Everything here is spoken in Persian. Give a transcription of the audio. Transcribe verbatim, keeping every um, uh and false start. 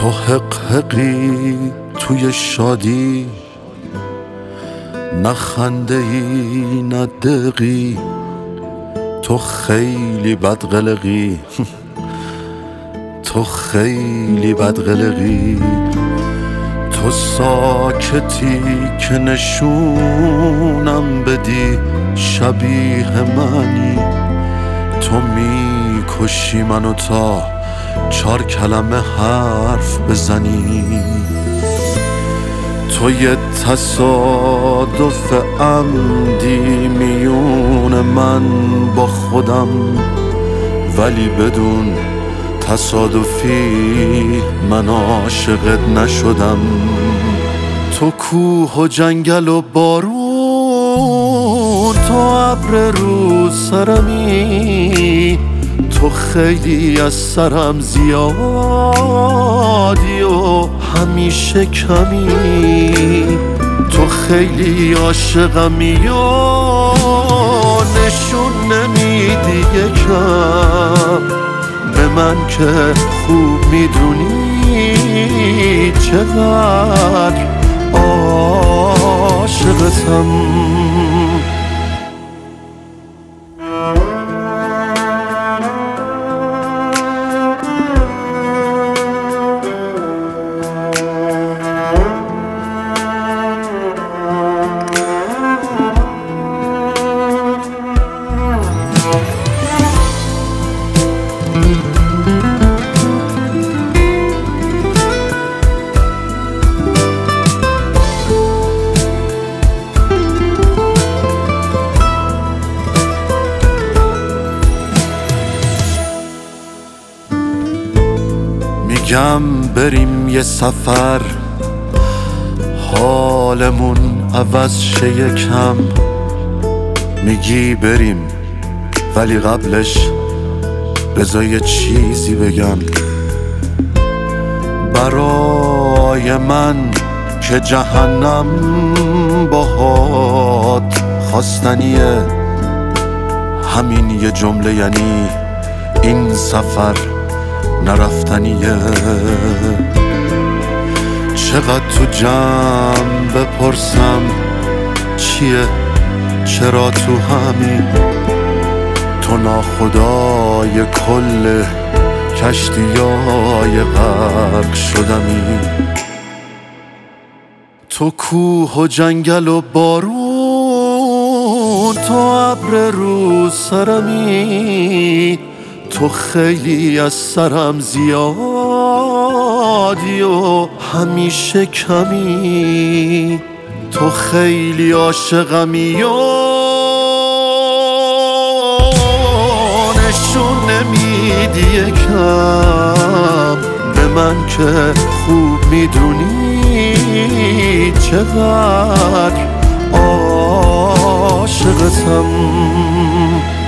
تو حق حقی توی شادی، نه خنده ای نه دقی، تو خیلی بدقلقی تو خیلی بدقلقی. تو ساکتی که نشونم بدی شبیه منی، تو میکشی منو تا چار کلمه حرف بزنی. تو یه تصادف عمدی میون من با خودم، ولی بدون تصادفی من عاشقت نشدم. تو کوه و جنگل و بارون، تو ابر رو سرمی، تو خیلی از سرم زیادی و همیشه کمی. تو خیلی عاشقمی و نشون نمیدی یکم به من که خوب میدونی چقدر عاشقتم. میگم بریم یه سفر حالمون عوض شه یکم، میگی بریم ولی قبلش بذار یه چیزی بگم. برای من که جهنم باهات خواستنیه، همین یه جمله یعنی این سفر نرفتنیه. چقدر تو جمع بپرسم چیه چرا تو همین، تو ناخدای کل کشتیای غرق شدمی. تو کوه و جنگل و بارون، تو ابر رو سرمی، تو خیلی از سرم زیادی و همیشه کمی. تو خیلی عاشقمی و نشون نمیدی یکم به من که خوب میدونی چقدر عاشقتم.